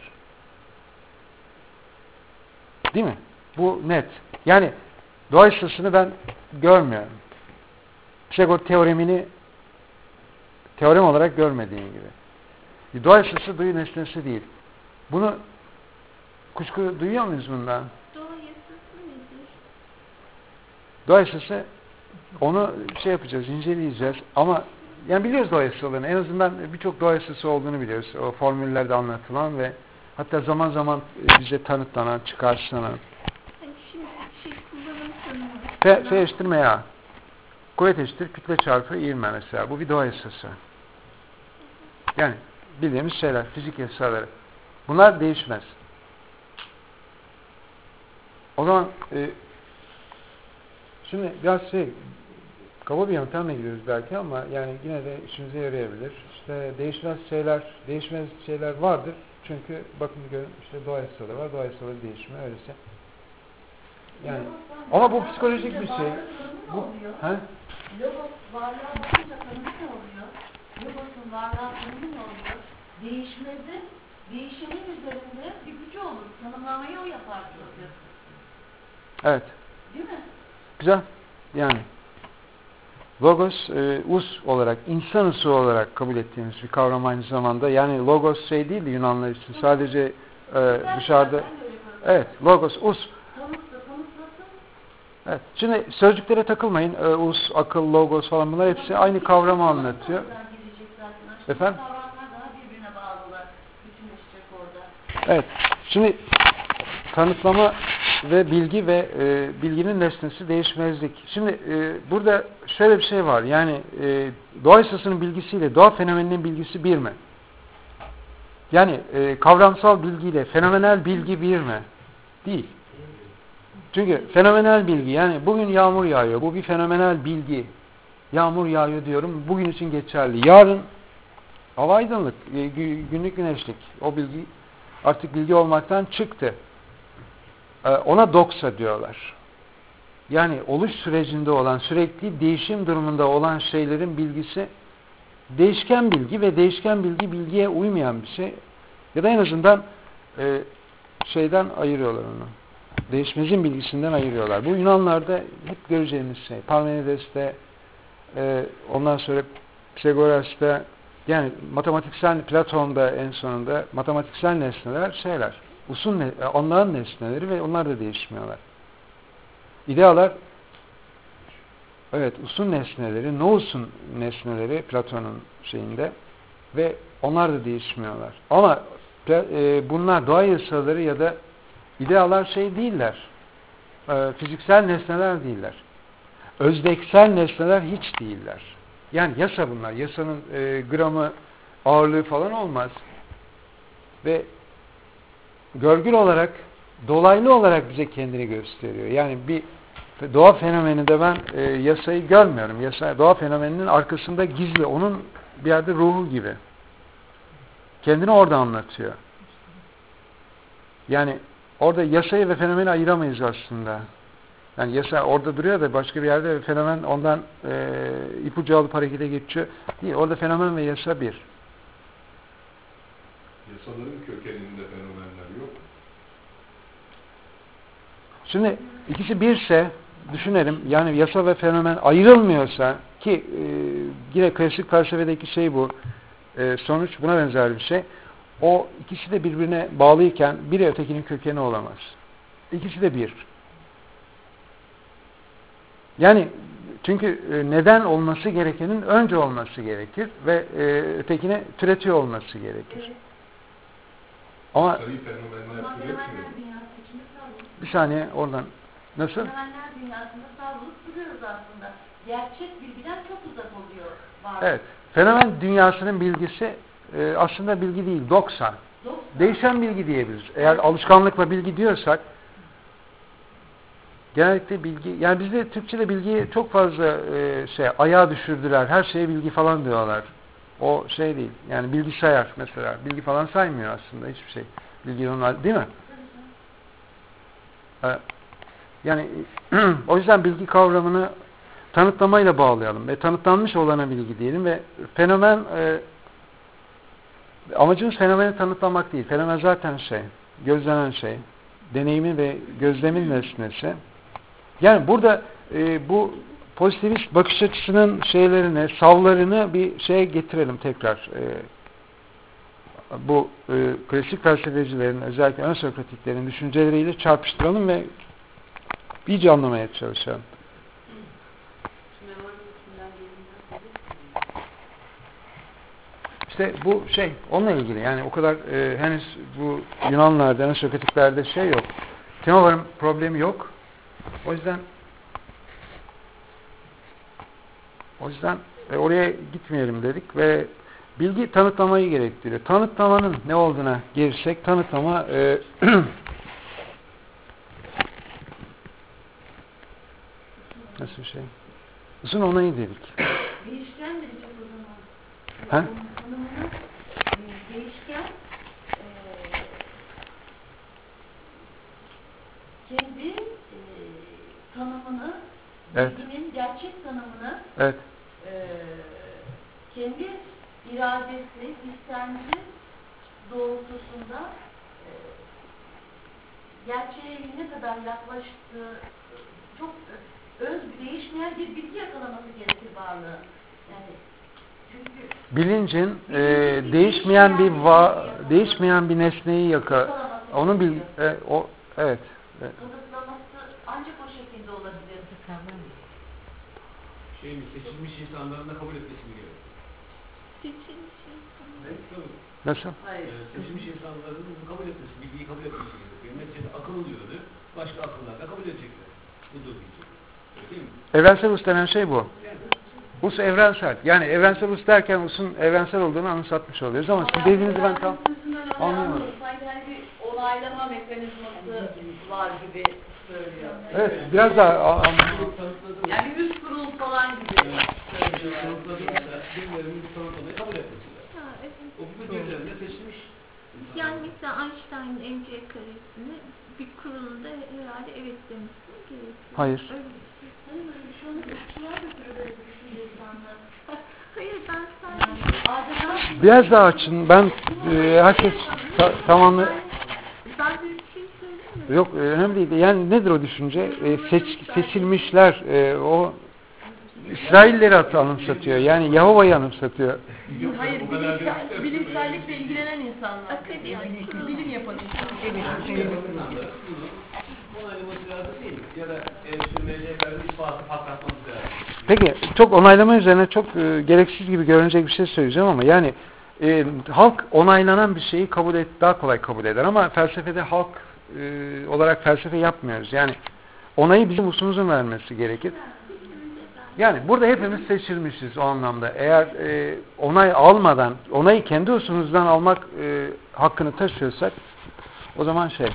Değil mi? Bu net. Yani doğa yasasını ben görmüyorum. Pisagor teoremini teorem olarak görmediğim gibi. Doğa yasası duyu nesnesi değil. Bunu kuşku duyuyor muyuz bundan? Doğa yasası nedir? Doğa yasası onu yapacağız, inceleyeceğiz ama yani biliyoruz doğa yasalarını. En azından birçok doğa yasası olduğunu biliyoruz. O formüllerde anlatılan ve hatta zaman zaman bize tanıtlanan, çıkarsanan. Hani şimdi kullanım F eşittir MA. Kuvvet eşittir kütle çarpı ivme mesela. Bu bir doğa yasası. Yani bildiğimiz şeyler, fizik yasaları. Bunlar değişmez. O zaman şimdi biraz kaba bir yöntemle gidiyoruz belki ama yani yine de işimize yarayabilir. İşte değişmez şeyler vardır. Çünkü bakın görün işte doğa yasaları var. Doğa yasaları değişmiyor öyleyse. Yani ama bu psikolojik bir şey. Bu Logos varlığa bakınca tanımı ne oluyor? Logos'un varlığa tanımı ne oluyor? Değişenin üzerinde bir gücü olur. Tanımlamayı o yapar diyor. Evet. Değil mi? Güzel. Yani logos us olarak, insanüsü olarak kabul ettiğimiz bir kavram aynı zamanda. Yani logos değildi Yunanlar için. Sadece dışarıda. Evet. Logos, us. Evet. Şimdi sözcüklere takılmayın. Us, akıl, logos falan bunlar hepsi aynı kavramı anlatıyor. Efendim? Evet. Şimdi tanıtlama ve bilgi ve bilginin nesnesi değişmezlik. Şimdi burada şöyle bir şey var. Yani doğa yasasının bilgisiyle doğa fenomeninin bilgisi bir mi? Yani kavramsal bilgiyle fenomenal bilgi bir mi? Değil. Çünkü fenomenal bilgi yani bugün yağmur yağıyor. Bu bir fenomenal bilgi. Yağmur yağıyor diyorum. Bugün için geçerli. Yarın hava aydınlık, günlük güneşlik. O bilgi artık bilgi olmaktan çıktı. Ona doksa diyorlar. Yani oluş sürecinde olan, sürekli değişim durumunda olan şeylerin bilgisi değişken bilgi ve değişken bilgi bilgiye uymayan bir şey. Ya da en azından şeyden ayırıyorlar onu. Değişmezin bilgisinden ayırıyorlar. Bu Yunanlarda hep göreceğimiz şey. Parmenides'te, ondan sonra Pisagoras'ta, yani matematiksel, Platon'da en sonunda matematiksel nesneler şeyler. Onların nesneleri ve onlar da değişmiyorlar. İdealar Evet, usun nesneleri, nousun nesneleri Platon'un şeyinde ve onlar da değişmiyorlar. Ama bunlar doğa yasaları ya da idealar şey değiller. Fiziksel nesneler değiller. Özdeksel nesneler hiç değiller. Yani yasa bunlar. Yasanın gramı, ağırlığı falan olmaz. Ve görgül olarak, dolaylı olarak bize kendini gösteriyor. Yani bir doğa fenomeninde ben yasayı görmüyorum. Doğa fenomeninin arkasında gizli. Onun bir yerde ruhu gibi. Kendini orada anlatıyor. Yani orada yasayı ve fenomeni ayıramayız aslında. Yani yasa orada duruyor da başka bir yerde fenomen ondan ipucu alıp harekete geçiyor. Değil. Orada fenomen ve yasa bir. Yasaların kökeninde fenomenler yok. Şimdi ikisi birse düşünelim, yani yasa ve fenomen ayrılmıyorsa ki yine klasik felsefedeki şey bu, sonuç buna benzer bir şey. O ikisi de birbirine bağlıyken biri ötekinin kökeni olamaz. İkisi de bir. Yani çünkü neden olması gerekenin önce olması gerekir ve ötekine türetiyor olması gerekir. Ama Sayı fenomenler türetmiyor. bir saniye oradan. Nasıl? Fenomenler dünyasında savrulup duruyoruz aslında. Gerçek bilgiden çok uzak oluyor varlık. Evet. Fenomen dünyasının bilgisi aslında bilgi değil, doksa. Değişen bilgi diyebiliriz. Eğer alışkanlıkla bilgi diyorsak genellikle bilgi, yani bizde Türkçe'de bilgiyi çok fazla ayağa düşürdüler. Her şeye bilgi falan diyorlar. O şey değil. Yani bilgisayar mesela. Bilgi falan saymıyor aslında hiçbir şey. Bilgi onlar değil mi? Yani o yüzden bilgi kavramını tanıtlamayla bağlayalım ve tanıtlanmış olana bilgi diyelim ve fenomen amacımız fenomeni tanıtlamak değil. Fenomen zaten gözlenen şey, deneyimin ve gözlemin nesnesi. Yani burada bu pozitivist bakış açısının şeylerini, savlarını bir şeye getirelim tekrar. Bu klasik felsefecilerin, özellikle ön Sokratiklerin düşünceleriyle çarpıştıralım ve iyice anlamaya çalışalım. İşte bu onunla ilgili. Yani o kadar henüz bu Yunanlarda, ön Sokratiklerde yok. Temaların problemi yok. O yüzden oraya gitmeyelim dedik ve bilgi tanıtlamayı gerektiriyor. Tanıtlamanın ne olduğuna gelirsek, tanıtlama nasıl bir şey? Uzun onayı dedik. Değişken dedik o zaman. Ha? Tanımını değişken kendi tanımını, Evet. bilginin gerçek tanımını Evet. kendi iradesi, istenci doğrultusunda gerçeğe ne kadar yaklaştığı çok öz, değişmeyen bir bilgi yakalaması gerekir varlığı. Yani çünkü Bilincin bilincin değişmeyen bir nesneyi onun evet. kanıtlaması ancak o şekilde olabilir. Seçilmiş insanların da kabul etmesi mi gerekiyor? Seçilmiş insan. Nasıl? Hayır. Seçilmiş insanların bunu kabul etmesi, bilgiyi kabul etmesi gerekiyor. Neticede akıl oluyordu, başka akıllar da kabul edecekler. Budur diyecek. Öyle değil mi? Evrensel us denen şey bu. Us evrensel. Yani evrensel us derken usun evrensel olduğunu anımsatmış oluyoruz ama sizin dediğinizi ben tam anlayamadım. Sanki hani bir onaylama mekanizması var gibi söylüyor. Evet, biraz daha Yani bir üst kurul falan gibi söylüyorlar. Tanıtladığımızda birilerinin bu tanıtlamayı kabul etmesi lazım. Ha, evet. O birilerine seçilmiş. Yani mesela Einstein'ın MC karesini bir kurulunda herhalde evet demesi gerekiyor. Hayır. Öyle bir şey. Hayır, şu an uçlar götürüyor böyle düşünce insanlar. Hayır ben sadece... Adeta biraz daha açın. Ben herkes tamamlı Ben bir şey söyleyeyim mi? yok önemli değil. Yani nedir o düşünce? Seçilmişler o İsrailleri anımsatıyor. Yani Yahova'yı anımsatıyor. Hayır, bilimsellikle ilgilenen insanlar. Akademik kurul. Bilim yapan insanlar. onaylaması lazım değil mi? Ya da MC'lerin ispatı patlatması lazım. Peki çok onaylama üzerine çok gereksiz gibi görünecek bir şey söyleyeceğim ama yani halk onaylanan bir şeyi daha kolay kabul eder ama felsefede halk olarak felsefe yapmıyoruz. Yani onayı bizim usulümüzün vermesi gerekir. Yani burada hepimiz seçilmişiz o anlamda. Eğer onay almadan, onayı kendi usulümüzden almak hakkını taşıyorsak o zaman Einstein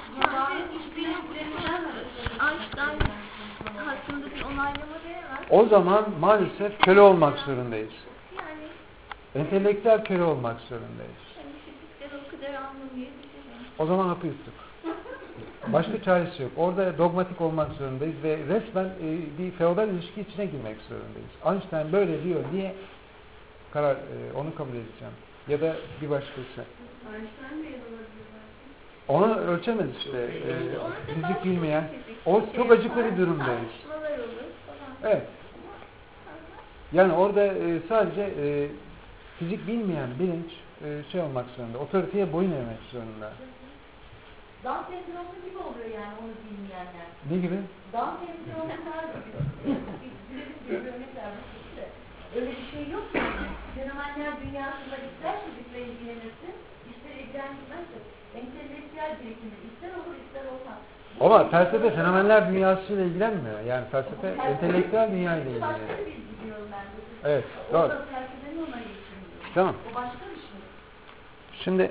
hakkında bir onaylama diyemez. o zaman maalesef köle olmak zorundayız. Yani Entelektüel köle olmak zorundayız. fizikten o kadar anlamayabilirim. O zaman hapı yuttuk. Başka çaresi yok. Orada dogmatik olmak zorundayız ve resmen bir feodal ilişki içine girmek zorundayız. Einstein böyle diyor diye onu kabul edeceğim. Ya da bir başkası. Einstein de yanılabilir belki. Onu ölçemez işte. Fizik bilmeyen. O çok acıklı bir durumdayız. Tartışmalar olur falan. Evet. Yani orada sadece fizik bilmeyen bilinç şey olmak zorunda. Otoriteye boyun eğmek zorunda. Down sendromu gibi oluyor yani onu bilmeyenler. Ne gibi? Down sendromunlar bir örnek vermek de. Öyle bir şey yok yani. Fenomenler dünyasında ister fizikle ilgilenirsin, ister ilgilenmezse entelektüel birikimi ister olur ister olmaz. Ama felsefe fenomenler dünyasıyla ilgilenmiyor. Yani felsefe entelektüel dünya ile Başka ilgileniyor. bir bilgi diyorum ben de. Evet, O doğru. da felsefenin onayı için diyorum. Tamam. O başka bir şey. Şimdi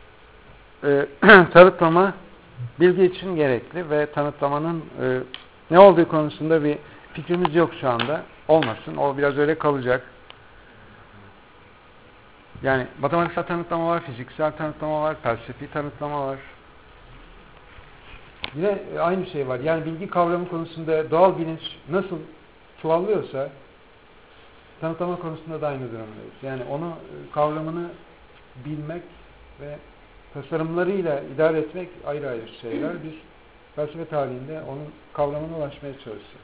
tanıtlama bilgi için gerekli ve tanıtlamanın ne olduğu konusunda bir fikrimiz yok şu anda. Olmasın. O biraz öyle kalacak. Yani matematiksel tanıtlama var, fiziksel tanıtlama var, felsefi tanıtlama var. Yine aynı şey var. Yani bilgi kavramı konusunda doğal bilinç nasıl çuvallıyorsa tanıtlama konusunda da aynı durumdayız. Yani onu kavramını bilmek ve tasarımlarıyla idare etmek ayrı ayrı şeyler. Biz felsefe tarihinde onun kavramına ulaşmaya çalıştık.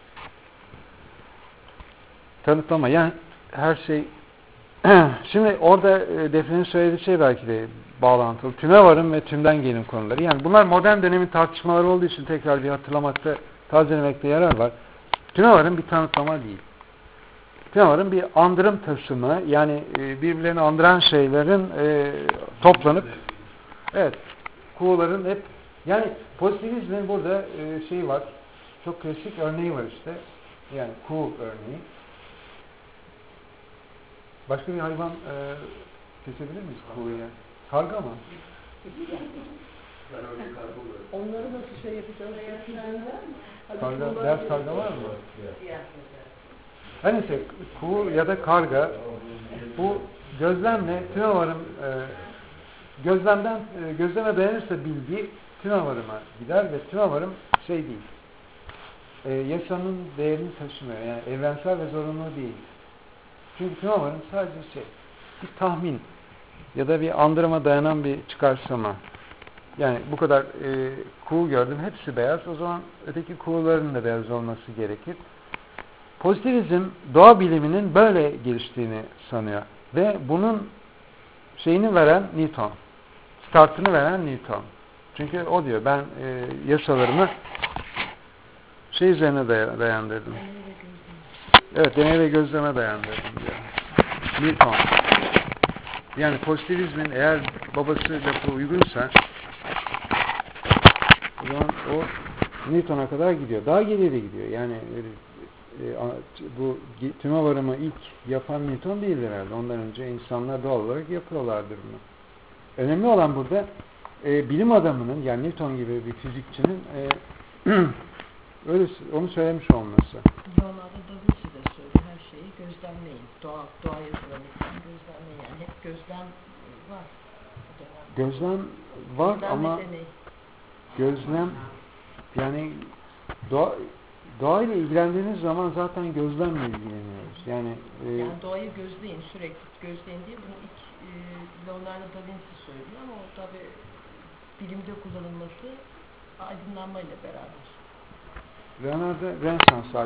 Tanıtlama yani her şey şimdi orada Defne'nin söylediği şey belki de bağlantılı. Tüme varım ve tümden gelin konuları. Yani bunlar modern dönemin tartışmaları olduğu için tekrar bir hatırlamakta, tazelemekte yarar var. Tüme varım bir tanıtlama değil. Tüme varım bir andırım tasımı. Yani birbirlerini andıran şeylerin toplanıp kuğuların hep yani pozitivizmin burada şeyi var. Çok klasik örneği var işte. Yani kuğu örneği. Başka bir hayvan kesebilir miyiz kuğuya? Karga mı? Onları nasıl şey yapacağız? Karga, beyaz karga var mı? Her neyse kuğu ya da karga bu gözlemle tüme varım gözleme dayanırsa bilgi tüme varıma gider ve tüme varım şey değil. Yasanın değerini taşımıyor. Yani evrensel ve zorunlu değil. Çünkü tüme varım sadece bir tahmin ya da bir andırıma dayanan bir çıkarsama. Yani bu kadar kuğu gördüm. Hepsi beyaz. O zaman öteki kuğuların da beyaz olması gerekir. Pozitivizm doğa biliminin böyle geliştiğini sanıyor. Ve bunun şeyini veren Newton. Startını veren Newton. Çünkü o diyor ben yasalarımı şey üzerine dayandırdım. Evet, deney ve gözleme dayandırdım diyor. Newton. Yani pozitivizmin eğer babası lafı uygunsa o zaman o Newton'a kadar gidiyor. Daha geriye gidiyor. Yani bu tüme varımı ilk yapan Newton değil herhalde. Ondan önce insanlar doğal olarak yapıyorlardır bunu. Önemli olan burada bilim adamının yani Newton gibi bir fizikçinin öyle onu söylemiş olması. Leonardo da Vinci de söylüyor her şeyi gözlemleyin. Doğayı kullanırken gözlemleyin. Yani hep gözlem var. Gözlem var Gözlem ama deney. gözlem yani doğayla ilgilendiğiniz zaman zaten gözlemle ilgileniyoruz. Yani doğayı gözleyin, sürekli gözleyin diye bunu ilk Leonardo da Vinci söylüyor ama o tabi bilimde kullanılması aydınlanmayla beraber. Leonardo Rönesans